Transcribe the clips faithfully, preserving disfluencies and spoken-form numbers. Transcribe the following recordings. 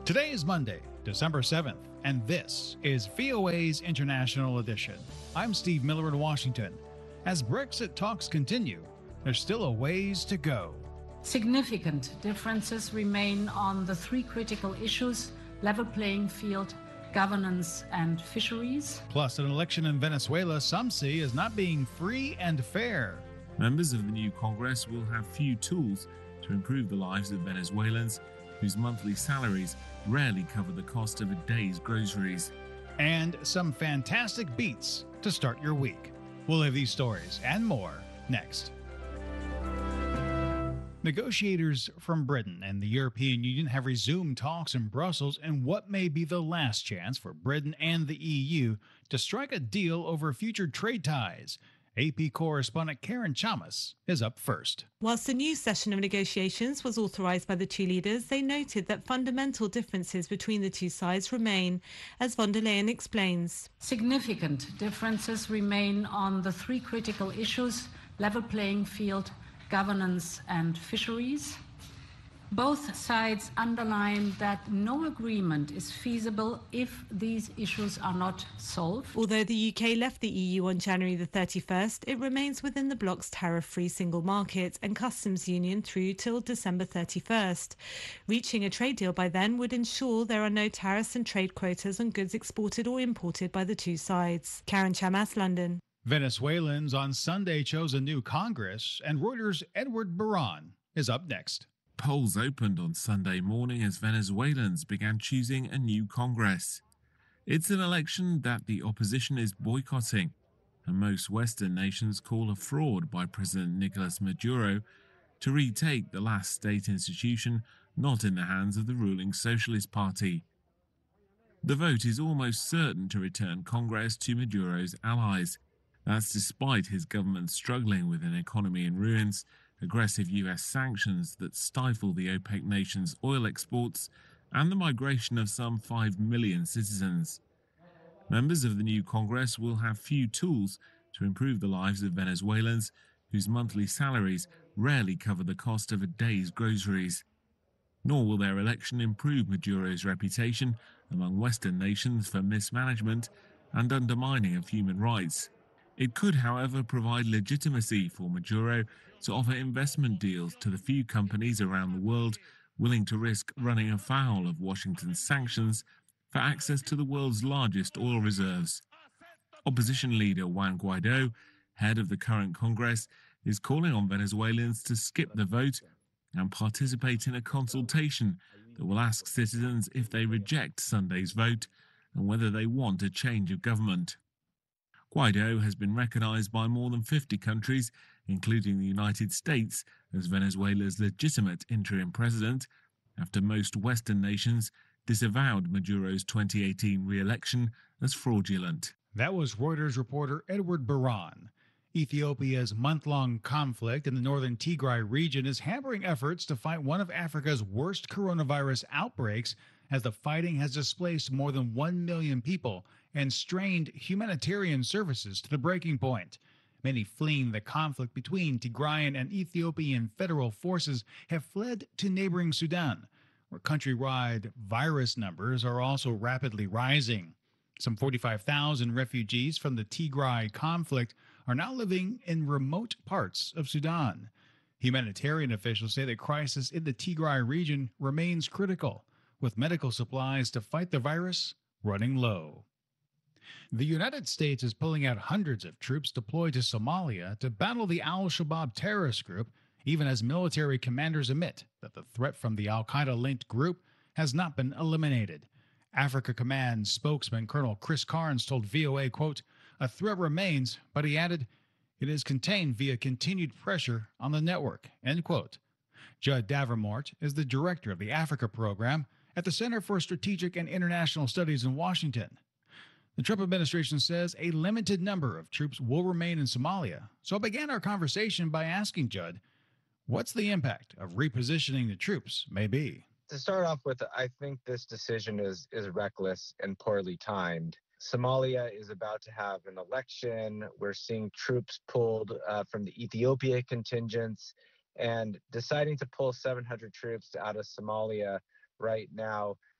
Today is Monday, December seventh, and this is V O A's International Edition. I'm Steve Miller in Washington. As Brexit talks continue, there's still a ways to go. Significant differences remain on the three critical issues: level playing field, governance, and fisheries. Plus, an election in Venezuela some see as not being free and fair. Members of the new Congress will have few tools to improve the lives of Venezuelans whose monthly salaries rarely cover the cost of a day's groceries. And some fantastic beats to start your week. We'll have these stories and more next. Negotiators from Britain and the European Union have resumed talks in Brussels in what may be the last chance for Britain and the E U to strike a deal over future trade ties. A P correspondent Karen Chamas is up first. Whilst the new session of negotiations was authorised by the two leaders, they noted that fundamental differences between the two sides remain, as von der Leyen explains. Significant differences remain on the three critical issues: level playing field, governance, and fisheries. Both sides underline that no agreement is feasible if these issues are not solved. Although the U K left the E U on January the thirty-first, it remains within the bloc's tariff-free single market and customs union through till December thirty-first. Reaching a trade deal by then would ensure there are no tariffs and trade quotas on goods exported or imported by the two sides. Karen Chamas, London. Venezuelans on Sunday chose a new Congress, and Reuters' Edward Baran is up next. Polls opened on Sunday morning as Venezuelans began choosing a new Congress. It's an election that the opposition is boycotting, and most Western nations call a fraud by President Nicolas Maduro to retake the last state institution not in the hands of the ruling Socialist Party. The vote is almost certain to return Congress to Maduro's allies. That's despite his government struggling with an economy in ruins, aggressive U S sanctions that stifle the OPEC nations' oil exports, and the migration of some five million citizens. Members of the new Congress will have few tools to improve the lives of Venezuelans whose monthly salaries rarely cover the cost of a day's groceries. Nor will their election improve Maduro's reputation among Western nations for mismanagement and undermining of human rights. It could, however, provide legitimacy for Maduro to offer investment deals to the few companies around the world willing to risk running afoul of Washington's sanctions for access to the world's largest oil reserves. Opposition leader Juan Guaido, head of the current Congress, is calling on Venezuelans to skip the vote and participate in a consultation that will ask citizens if they reject Sunday's vote and whether they want a change of government. Guaido has been recognized by more than fifty countries, including the United States, as Venezuela's legitimate interim president, after most Western nations disavowed Maduro's twenty eighteen re-election as fraudulent. That was Reuters reporter Edward Baran. Ethiopia's month-long conflict in the northern Tigray region is hampering efforts to fight one of Africa's worst coronavirus outbreaks, as the fighting has displaced more than one million people and strained humanitarian services to the breaking point. Many fleeing the conflict between Tigrayan and Ethiopian federal forces have fled to neighboring Sudan, where countrywide virus numbers are also rapidly rising. Some forty-five thousand refugees from the Tigray conflict are now living in remote parts of Sudan. Humanitarian officials say the crisis in the Tigray region remains critical, with medical supplies to fight the virus running low. The United States is pulling out hundreds of troops deployed to Somalia to battle the al-Shabaab terrorist group, even as military commanders admit that the threat from the al-Qaeda-linked group has not been eliminated. Africa Command spokesman Colonel Chris Carnes told V O A, quote, "A threat remains," but he added, "it is contained via continued pressure on the network," end quote. Judd Davenport is the director of the Africa program at the Center for Strategic and International Studies in Washington. The Trump administration says a limited number of troops will remain in Somalia, so I began our conversation by asking Judd, what's the impact of repositioning the troops may be? To start off with, I think this decision is, is reckless and poorly timed. Somalia is about to have an election. We're seeing troops pulled uh, from the Ethiopia contingents, and deciding to pull seven hundred troops out of Somalia right now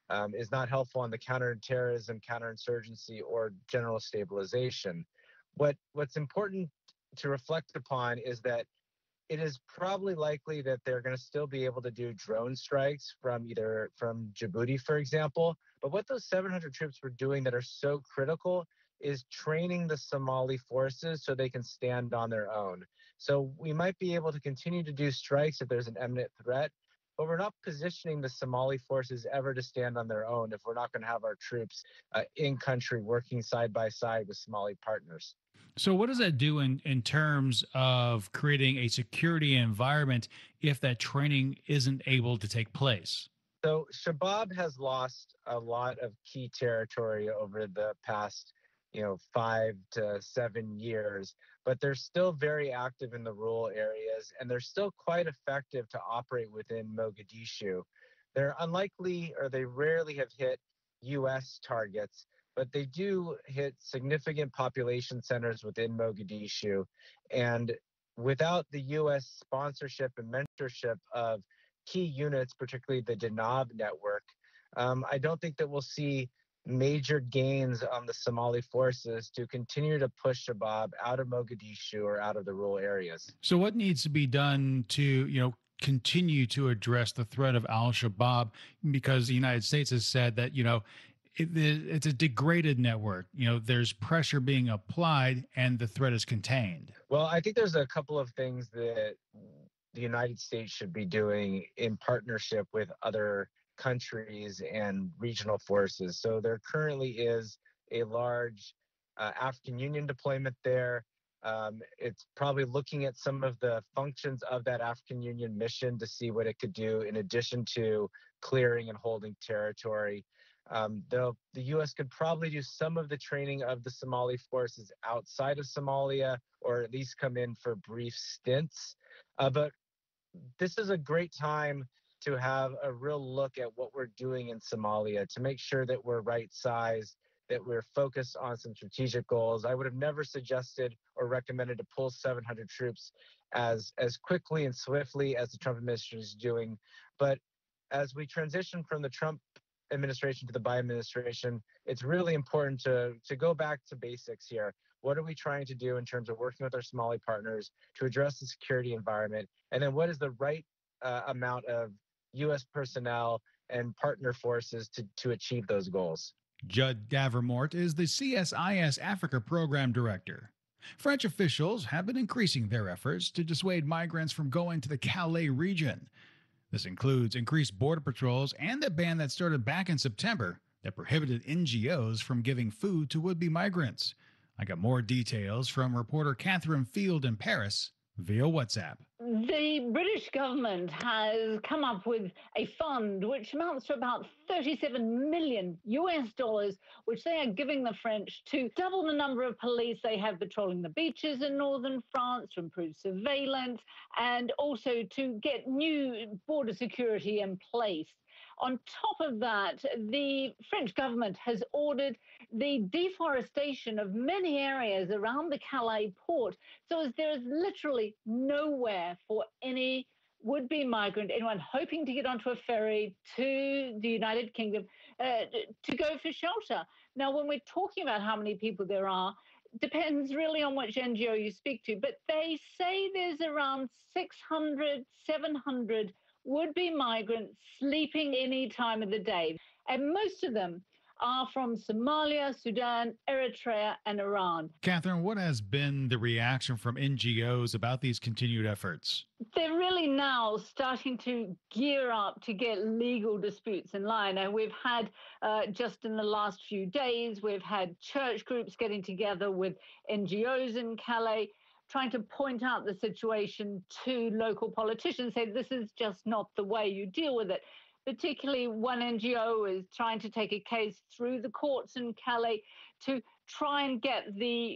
um, is not helpful on the counterterrorism, counterinsurgency, or general stabilization. What what's important to reflect upon is that it is probably likely that they're going to still be able to do drone strikes from either from Djibouti, for example. But what those seven hundred troops were doing that are so critical is training the Somali forces so they can stand on their own. So we might be able to continue to do strikes if there's an imminent threat, but we're not positioning the Somali forces ever to stand on their own if we're not going to have our troops uh, in country working side by side with Somali partners. So, what does that do in, in terms of creating a security environment if that training isn't able to take place? So, Shabab has lost a lot of key territory over the past, you know, five to seven years, but they're still very active in the rural areas, and they're still quite effective to operate within Mogadishu. They're unlikely, or they rarely have hit U S targets, but they do hit significant population centers within Mogadishu. And without the U S sponsorship and mentorship of key units, particularly the Danab network, um, I don't think that we'll see major gains on the Somali forces to continue to push Shabab out of Mogadishu or out of the rural areas. So, what needs to be done to, you know, continue to address the threat of al-Shabaab? Because the United States has said that, you know, it, it's a degraded network. You know, there's pressure being applied and the threat is contained. Well, I think there's a couple of things that the United States should be doing in partnership with other countries and regional forces. So there currently is a large uh, African Union deployment there. Um, it's probably looking at some of the functions of that African Union mission to see what it could do in addition to clearing and holding territory. Um, the, the U S could probably do some of the training of the Somali forces outside of Somalia, or at least come in for brief stints. Uh, but this is a great time to have a real look at what we're doing in Somalia to make sure that we're right sized, that we're focused on some strategic goals. I would have never suggested or recommended to pull seven hundred troops as, as quickly and swiftly as the Trump administration is doing. But as we transition from the Trump administration to the Biden administration, it's really important to, to go back to basics here. What are we trying to do in terms of working with our Somali partners to address the security environment? And then what is the right uh, amount of U S personnel and partner forces to, to achieve those goals? Judd Davermort is the C S I S Africa Program Director. French officials have been increasing their efforts to dissuade migrants from going to the Calais region. This includes increased border patrols and a ban that started back in September that prohibited N G Os from giving food to would-be migrants. I got more details from reporter Catherine Field in Paris via WhatsApp. The British government has come up with a fund which amounts to about thirty-seven million U S dollars, which they are giving the French to double the number of police they have patrolling the beaches in northern France, to improve surveillance, and also to get new border security in place. On top of that, the French government has ordered the deforestation of many areas around the Calais port, so as there is literally nowhere for any would-be migrant, anyone hoping to get onto a ferry to the United Kingdom, uh, to go for shelter. Now, when we're talking about how many people there are, depends really on which N G O you speak to, but they say there's around six hundred, seven hundred would-be migrants sleeping any time of the day. And most of them are from Somalia, Sudan, Eritrea, and Iran. Catherine, what has been the reaction from N G Os about these continued efforts? They're really now starting to gear up to get legal disputes in line. And we've had, uh, just in the last few days, we've had church groups getting together with N G Os in Calais, trying to point out the situation to local politicians, say this is just not the way you deal with it. Particularly one N G O is trying to take a case through the courts in Calais to try and get the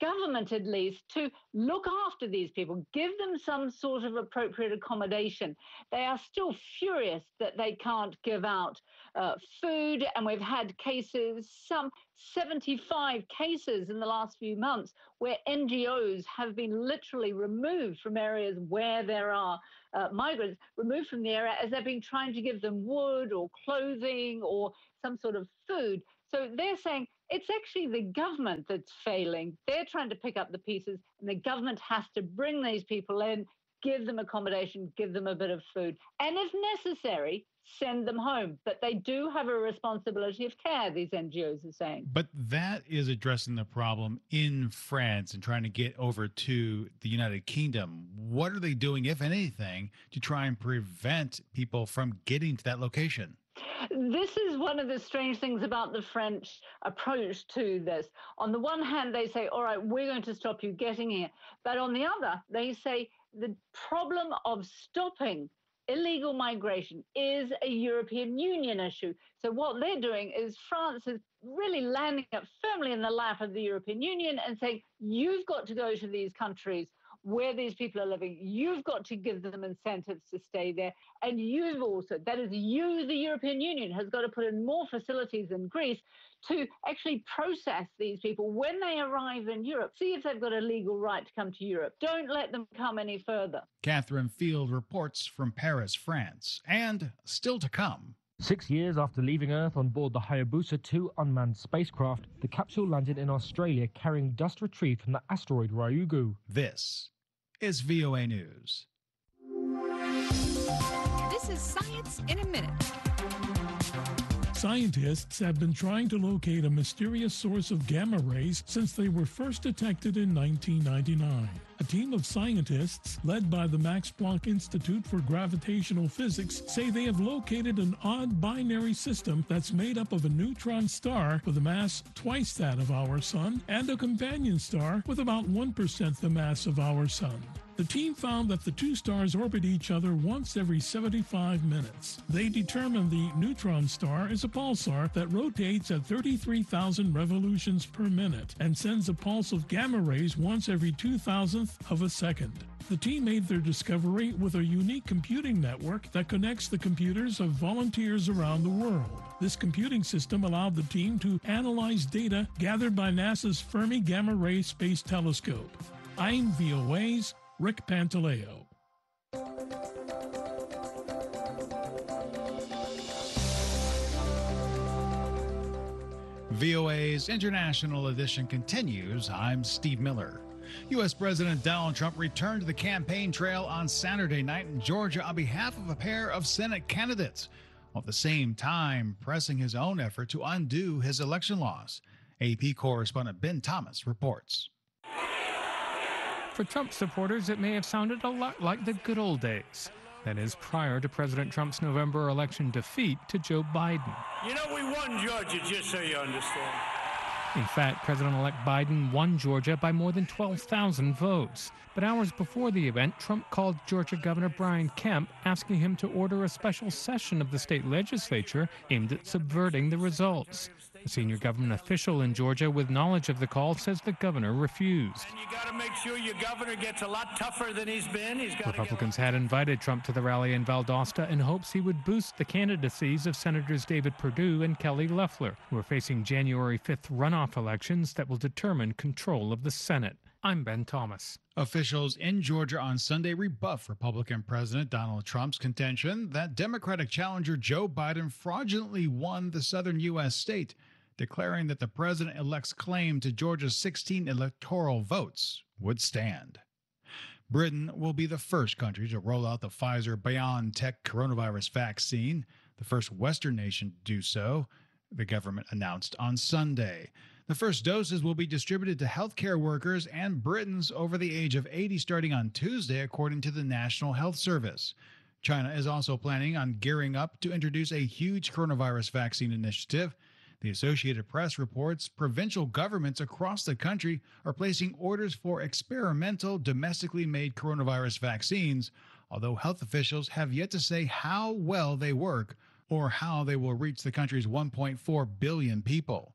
government at least to look after these people, give them some sort of appropriate accommodation. They are still furious that they can't give out uh, food, and we've had cases, some seventy-five cases in the last few months where N G Os have been literally removed from areas where there are uh, migrants, removed from the area as they've been trying to give them wood or clothing or some sort of food. So they're saying it's actually the government that's failing. They're trying to pick up the pieces, and the government has to bring these people in, give them accommodation, give them a bit of food, and if necessary, send them home. But they do have a responsibility of care, these N G Os are saying. But that is addressing the problem in France and trying to get over to the United Kingdom. What are they doing, if anything, to try and prevent people from getting to that location? This is one of the strange things about the French approach to this. On the one hand, they say, all right, we're going to stop you getting here. But on the other, they say the problem of stopping illegal migration is a European Union issue. So what they're doing is France is really landing up firmly in the lap of the European Union and saying, you've got to go to these countries where these people are living. You've got to give them incentives to stay there. And you've also, that is you, the European Union, has got to put in more facilities in Greece to actually process these people when they arrive in Europe. See if they've got a legal right to come to Europe. Don't let them come any further. Catherine Field reports from Paris, France. And still to come. Six years after leaving Earth on board the Hayabusa two unmanned spacecraft, the capsule landed in Australia carrying dust retrieved from the asteroid Ryugu. This is V O A News. This is Science in a Minute. Scientists have been trying to locate a mysterious source of gamma rays since they were first detected in nineteen ninety-nine. A team of scientists, led by the Max Planck Institute for Gravitational Physics, say they have located an odd binary system that's made up of a neutron star with a mass twice that of our Sun and a companion star with about one percent the mass of our Sun. The team found that the two stars orbit each other once every seventy-five minutes. They determined the neutron star is a pulsar that rotates at thirty-three thousand revolutions per minute and sends a pulse of gamma rays once every two thousandth of a second. The team made their discovery with a unique computing network that connects the computers of volunteers around the world. This computing system allowed the team to analyze data gathered by NASA's Fermi Gamma Ray Space Telescope. I'm V O A's Rick Pantaleo. V O A's International Edition continues. I'm Steve Miller. U S President Donald Trump returned to the campaign trail on Saturday night in Georgia on behalf of a pair of Senate candidates, while at the same time pressing his own effort to undo his election loss. A P correspondent Ben Thomas reports. For Trump supporters, it may have sounded a lot like the good old days. That is, prior to President Trump's November election defeat to Joe Biden. You know, we won Georgia, just so you understand. In fact, President-elect Biden won Georgia by more than twelve thousand votes. But hours before the event, Trump called Georgia Governor Brian Kemp, asking him to order a special session of the state legislature aimed at subverting the results. A senior government official in Georgia with knowledge of the call says the governor refused. And you got to make sure your governor gets a lot tougher than he's been. He's got Republicans had invited Trump to the rally in Valdosta in hopes he would boost the candidacies of Senators David Perdue and Kelly Loeffler, who are facing January fifth runoff elections that will determine control of the Senate. I'm Ben Thomas. Officials in Georgia on Sunday rebuffed Republican President Donald Trump's contention that Democratic challenger Joe Biden fraudulently won the southern U S state, declaring that the president-elect's claim to Georgia's sixteen electoral votes would stand. Britain will be the first country to roll out the Pfizer-BioNTech coronavirus vaccine, the first Western nation to do so, the government announced on Sunday. The first doses will be distributed to healthcare workers and Britons over the age of eighty starting on Tuesday, according to the National Health Service. China is also planning on gearing up to introduce a huge coronavirus vaccine initiative. The Associated Press reports provincial governments across the country are placing orders for experimental, domestically made coronavirus vaccines, although health officials have yet to say how well they work or how they will reach the country's one point four billion people.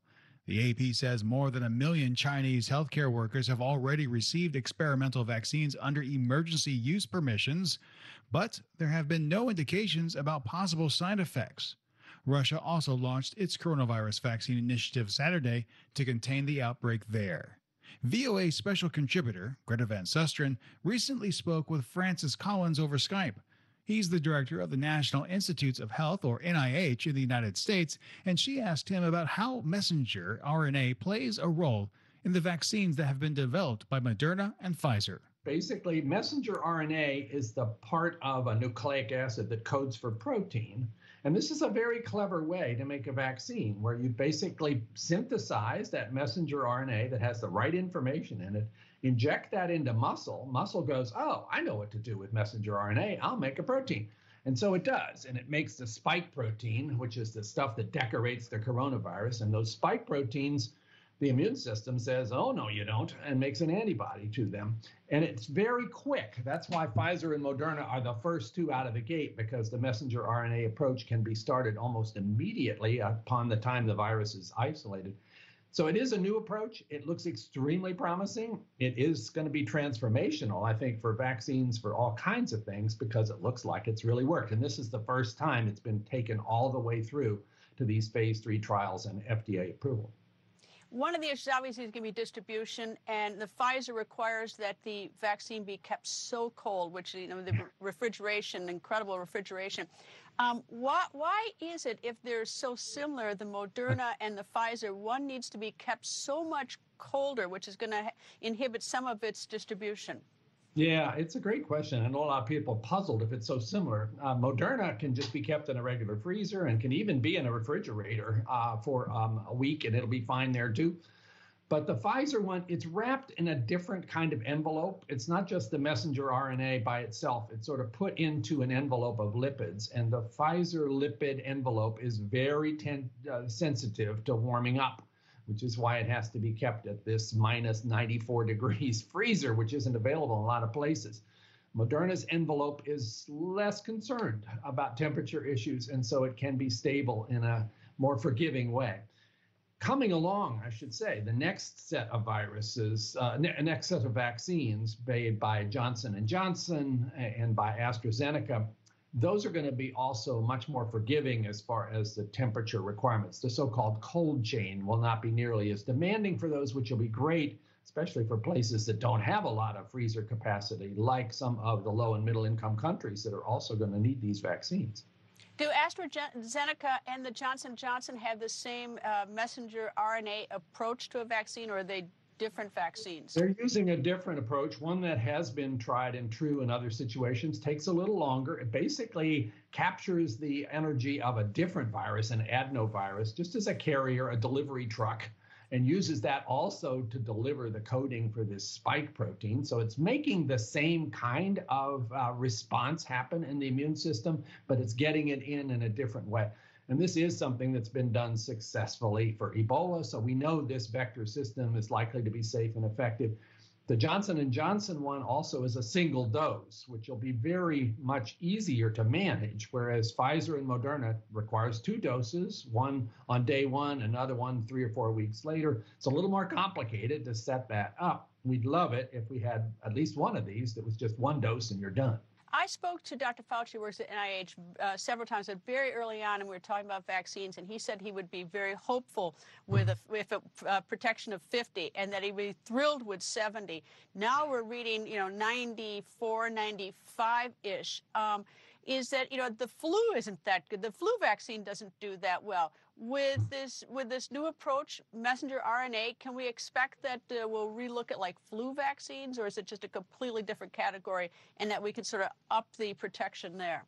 The A P says more than a million Chinese healthcare workers have already received experimental vaccines under emergency use permissions, but there have been no indications about possible side effects. Russia also launched its coronavirus vaccine initiative Saturday to contain the outbreak there. V O A special contributor Greta Van Susteren recently spoke with Francis Collins over Skype. He's the director of the National Institutes of Health, or N I H, in the United States, and she asked him about how messenger R N A plays a role in the vaccines that have been developed by Moderna and Pfizer. Basically, messenger R N A is the part of a nucleic acid that codes for protein. And this is a very clever way to make a vaccine where you basically synthesize that messenger R N A that has the right information in it, inject that into muscle. Muscle goes, oh, I know what to do with messenger R N A. I'll make a protein. And so it does. And it makes the spike protein, which is the stuff that decorates the coronavirus. And those spike proteins, the immune system says, oh, no, you don't, and makes an antibody to them. And it's very quick. That's why Pfizer and Moderna are the first two out of the gate, because the messenger R N A approach can be started almost immediately upon the time the virus is isolated. So it is a new approach. It looks extremely promising. It is going to be transformational, I think, for vaccines for all kinds of things, because it looks like it's really worked. And this is the first time it's been taken all the way through to these phase three trials and F D A approval. One of the issues obviously is going to be distribution, and the Pfizer requires that the vaccine be kept so cold, which, you know, the refrigeration, incredible refrigeration. Um, why, why is it, if they're so similar, the Moderna and the Pfizer, one needs to be kept so much colder, which is going to inhibit some of its distribution? Yeah, it's a great question. I know a lot of people are puzzled if it's so similar. Uh, Moderna can just be kept in a regular freezer and can even be in a refrigerator uh, for um, a week, and it'll be fine there too. But the Pfizer one, it's wrapped in a different kind of envelope. It's not just the messenger R N A by itself. It's sort of put into an envelope of lipids. And the Pfizer lipid envelope is very ten- uh, sensitive to warming up, which is why it has to be kept at this minus ninety-four degrees freezer, which isn't available in a lot of places. Moderna's envelope is less concerned about temperature issues, and so it can be stable in a more forgiving way. Coming along, I should say, the next set of viruses, uh, ne- next set of vaccines made by Johnson and Johnson and by AstraZeneca, those are going to be also much more forgiving as far as the temperature requirements. The so-called cold chain will not be nearly as demanding for those, which will be great, especially for places that don't have a lot of freezer capacity, like some of the low and middle income countries that are also going to need these vaccines. Do AstraZeneca and the Johnson and Johnson have the same uh, messenger R N A approach to a vaccine, or are they different vaccines? They're using a different approach, one that has been tried and true in other situations, takes a little longer. It basically captures the energy of a different virus, an adenovirus, just as a carrier, a delivery truck, and uses that also to deliver the coding for this spike protein. So it's making the same kind of uh, response happen in the immune system, but it's getting it in in a different way. And this is something that's been done successfully for Ebola, so we know this vector system is likely to be safe and effective. The Johnson and Johnson one also is a single dose, which will be very much easier to manage, whereas Pfizer and Moderna requires two doses, one on day one, another one three or four weeks later. It's a little more complicated to set that up. We'd love it if we had at least one of these that was just one dose and you're done. I spoke to Doctor Fauci, who works at N I H, uh, several times, but very early on, and we were talking about vaccines, and he said he would be very hopeful with a, with a uh, protection of fifty, and that he'd be thrilled with seventy. Now we're reading, you know, ninety-four, ninety-five-ish. Um, is that, you know, the flu isn't that good. The flu vaccine doesn't do that well. With this with this new approach, messenger R N A, can we expect that uh, we'll relook at like flu vaccines, or is it just a completely different category, and that we can sort of up the protection there?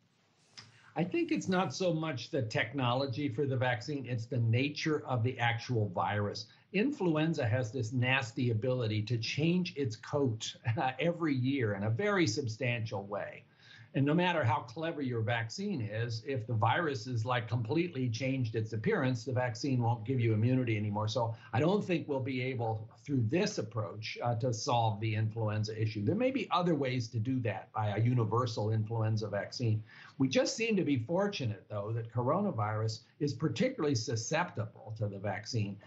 I think it's not so much the technology for the vaccine, it's the nature of the actual virus. Influenza has this nasty ability to change its coat uh, every year in a very substantial way. And no matter how clever your vaccine is, if the virus is like completely changed its appearance, the vaccine won't give you immunity anymore. So I don't think we'll be able, through this approach, uh, to solve the influenza issue. There may be other ways to do that by a universal influenza vaccine. We just seem to be fortunate, though, that coronavirus is particularly susceptible to the vaccine.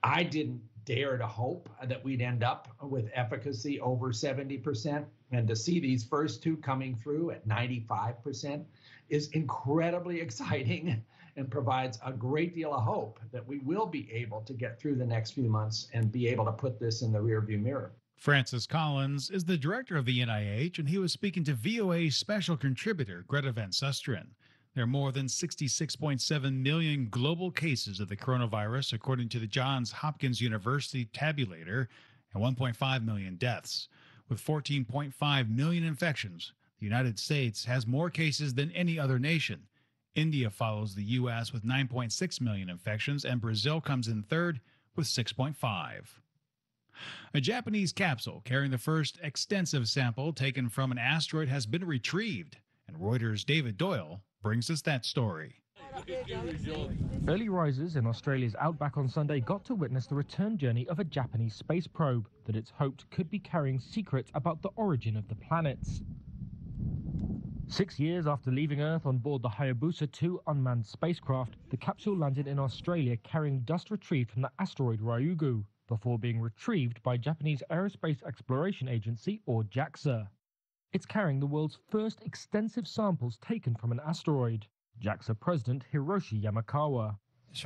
I didn't dare to hope that we'd end up with efficacy over seventy percent. And to see these first two coming through at ninety-five percent is incredibly exciting and provides a great deal of hope that we will be able to get through the next few months and be able to put this in the rearview mirror. Francis Collins is the director of the N I H, and he was speaking to V O A special contributor Greta Van Susteren. There are more than sixty-six point seven million global cases of the coronavirus, according to the Johns Hopkins University tabulator, and one point five million deaths. With fourteen point five million infections, the United States has more cases than any other nation. India follows the U S with nine point six million infections, and Brazil comes in third with six point five. A Japanese capsule carrying the first extensive sample taken from an asteroid has been retrieved, and Reuters' David Doyle brings us that story. Early risers in Australia's outback on Sunday got to witness the return journey of a Japanese space probe that it's hoped could be carrying secrets about the origin of the planets. Six years after leaving Earth on board the Hayabusa two unmanned spacecraft, the capsule landed in Australia carrying dust retrieved from the asteroid Ryugu, before being retrieved by Japanese Aerospace Exploration Agency, or JAXA. It's carrying the world's first extensive samples taken from an asteroid. JAXA President Hiroshi Yamakawa.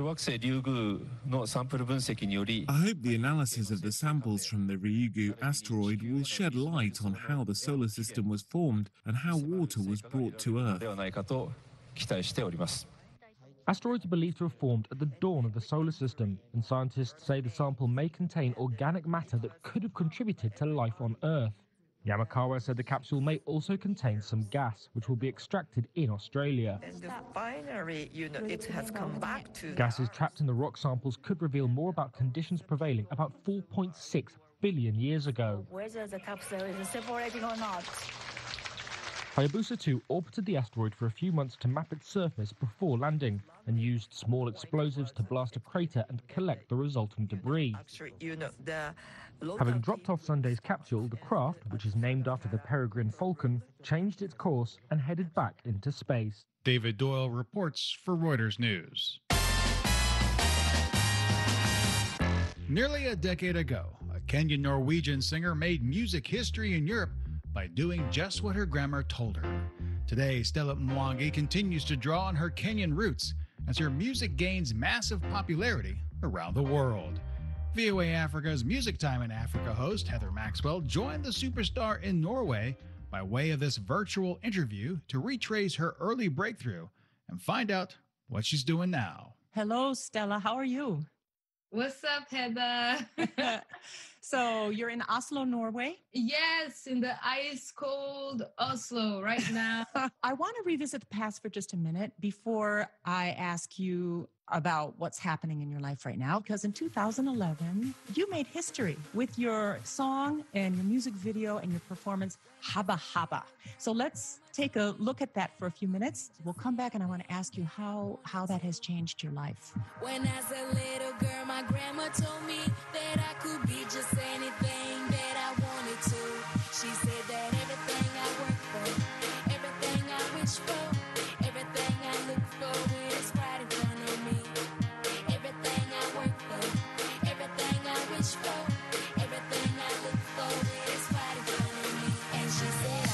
I hope the analysis of the samples from the Ryugu asteroid will shed light on how the solar system was formed and how water was brought to Earth. Asteroids are believed to have formed at the dawn of the solar system, and scientists say the sample may contain organic matter that could have contributed to life on Earth. Yamakawa said the capsule may also contain some gas, which will be extracted in Australia. And finally, you know, it has come back to... Gases trapped in the rock samples could reveal more about conditions prevailing about four point six billion years ago. Whether the capsule is separating or not. Hayabusa two orbited the asteroid for a few months to map its surface before landing, and used small explosives to blast a crater and collect the resultant debris. Actually, you know, the Having dropped off Sunday's capsule, the craft, which is named after the peregrine falcon, changed its course and headed back into space. David Doyle reports for Reuters News. Nearly a decade ago, a Kenyan-Norwegian singer made music history in Europe by doing just what her grandma told her. Today, Stella Mwangi continues to draw on her Kenyan roots as her music gains massive popularity around the world. V O A Africa's Music Time in Africa host Heather Maxwell joined the superstar in Norway by way of this virtual interview to retrace her early breakthrough and find out what she's doing now. Hello, Stella. How are you? What's up, Heather? So you're in Oslo, Norway? Yes, in the ice cold Oslo right now. I want to revisit the past for just a minute before I ask you about what's happening in your life right now, because in two thousand eleven, you made history with your song and your music video and your performance, Haba Haba. So let's take a look at that for a few minutes. We'll come back and I want to ask you how, how that has changed your life. When as a little girl, my grandma told me that I could be just anything that I wanted to. She said that everything I work for, everything I wish for, everything I look for is right in front of me. Everything I work for, everything I wish for, everything I look for is right in front of me. And she said,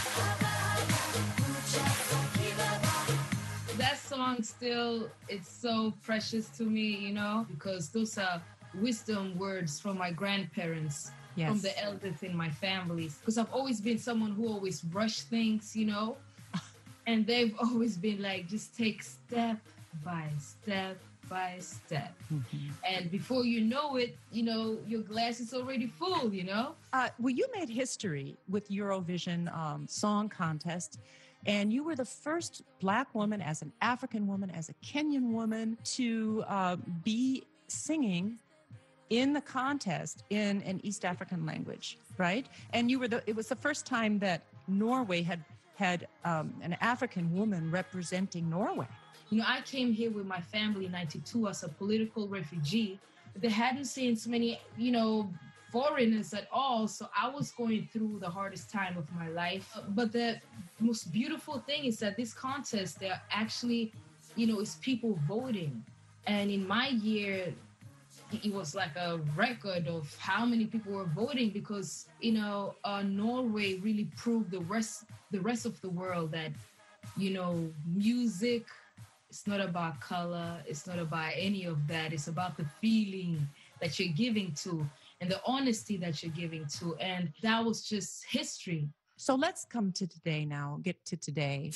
that song still, it's so precious to me, you know, because those are wisdom words from my grandparents, yes, from the elders in my family. Because I've always been someone who always rush things, you know, and they've always been like, just take step by step by step. Mm-hmm. And before you know it, you know, your glass is already full, you know? Uh, well, you made history with Eurovision um, Song Contest. And you were the first Black woman, as an African woman, as a Kenyan woman, to uh, be singing in the contest in an East African language, right? And you were the, it was the first time that Norway had had um, an African woman representing Norway. You know, I came here with my family in ninety-two as a political refugee. They hadn't seen so many, you know, foreigners at all. So I was going through the hardest time of my life. But the most beautiful thing is that this contest, there actually, you know, is people voting. And in my year, it was like a record of how many people were voting because, you know, uh, Norway really proved the rest, the rest of the world that, you know, music, it's not about color, it's not about any of that. It's about the feeling that you're giving to and the honesty that you're giving to. And that was just history. So let's come to today now, get to today.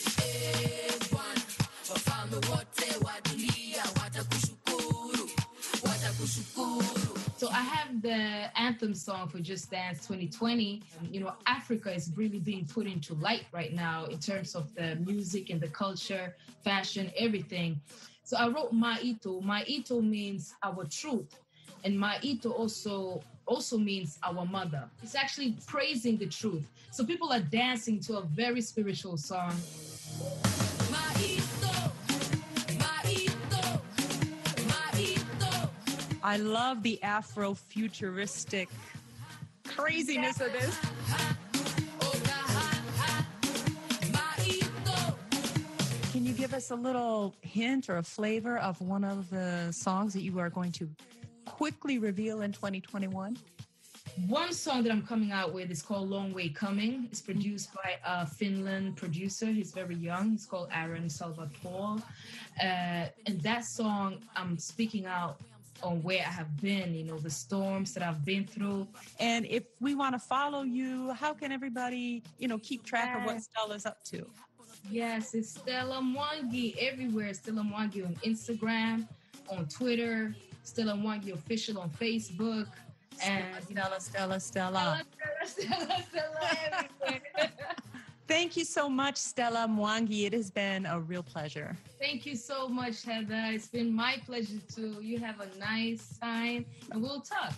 So I have the anthem song for Just Dance twenty twenty. You know, Africa is really being put into light right now in terms of the music and the culture, fashion, everything. So I wrote Ma'ito. Ma'ito means our truth. And Ma'ito also also means our mother. It's actually praising the truth. So people are dancing to a very spiritual song. I love the Afro-futuristic craziness of this. Can you give us a little hint or a flavor of one of the songs that you are going to quickly reveal in twenty twenty-one? One song that I'm coming out with is called Long Way Coming. It's produced by a Finland producer. He's very young. He's called Aaron Salvatore. Uh, and that song, I'm speaking out on where I have been, you know, the storms that I've been through. And if we want to follow you, how can everybody, you know, keep track of what Stella's up to? Yes, it's Stella Mwangi everywhere. Stella Mwangi on Instagram, on Twitter, Stella Mwangi Official on Facebook. And Stella, Stella, Stella. Stella, Stella, Stella, Stella everywhere. Thank you so much, Stella Mwangi. It has been a real pleasure. Thank you so much, Heather. It's been my pleasure too. You have a nice time and we'll talk.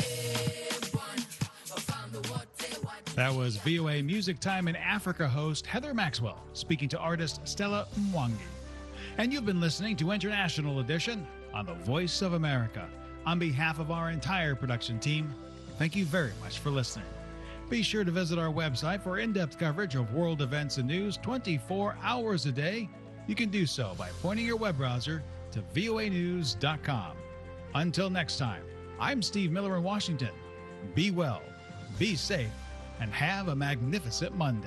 That was V O A Music Time in Africa host Heather Maxwell speaking to artist Stella Mwangi. And you've been listening to International Edition on the Voice of America. On behalf of our entire production team, thank you very much for listening. Be sure to visit our website for in-depth coverage of world events and news twenty-four hours a day. You can do so by pointing your web browser to V O A news dot com. Until next time, I'm Steve Miller in Washington. Be well, be safe, and have a magnificent Monday.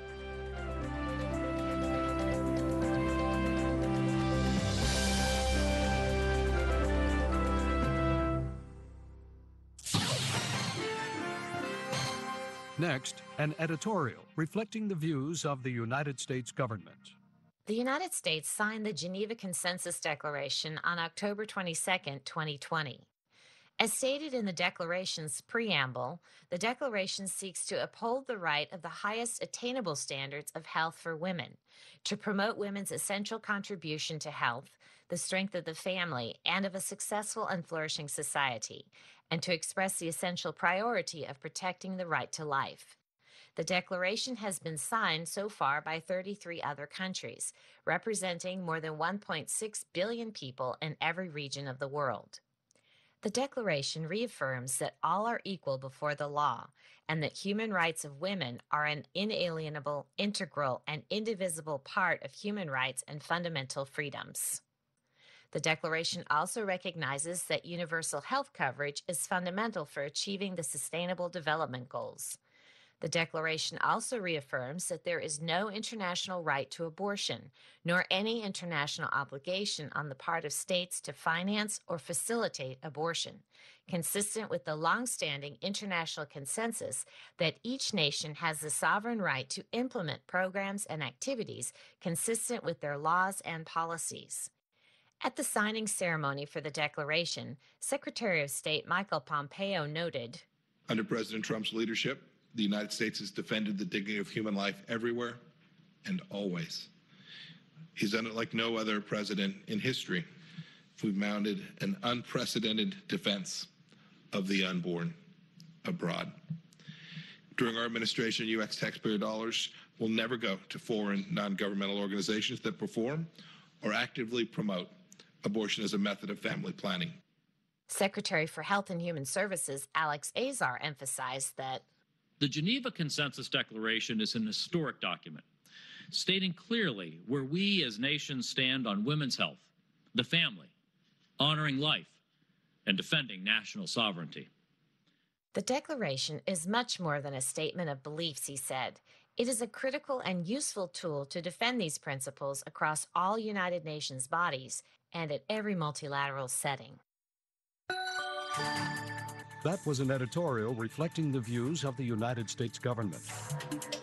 Next, an editorial reflecting the views of the United States government. The United States signed the Geneva Consensus Declaration on October twenty-second, twenty twenty. As stated in the Declaration's preamble, the Declaration seeks to uphold the right of the highest attainable standards of health for women, to promote women's essential contribution to health, the strength of the family, and of a successful and flourishing society, and to express the essential priority of protecting the right to life. The Declaration has been signed so far by thirty-three other countries, representing more than one point six billion people in every region of the world. The Declaration reaffirms that all are equal before the law and that human rights of women are an inalienable, integral, and indivisible part of human rights and fundamental freedoms. The Declaration also recognizes that universal health coverage is fundamental for achieving the Sustainable Development Goals. The Declaration also reaffirms that there is no international right to abortion, nor any international obligation on the part of states to finance or facilitate abortion, consistent with the long-standing international consensus that each nation has the sovereign right to implement programs and activities consistent with their laws and policies. At the signing ceremony for the Declaration, Secretary of State Michael Pompeo noted, "Under President Trump's leadership, the United States has defended the dignity of human life everywhere and always. He's done it like no other president in history. We've mounted an unprecedented defense of the unborn abroad. During our administration, U S taxpayer dollars will never go to foreign non-governmental organizations that perform or actively promote abortion as a method of family planning." Secretary for Health and Human Services Alex Azar emphasized that the Geneva Consensus Declaration is an historic document, stating clearly where we as nations stand on women's health, the family, honoring life, and defending national sovereignty. The Declaration is much more than a statement of beliefs, he said. It is a critical and useful tool to defend these principles across all United Nations bodies and at every multilateral setting. That was an editorial reflecting the views of the United States government.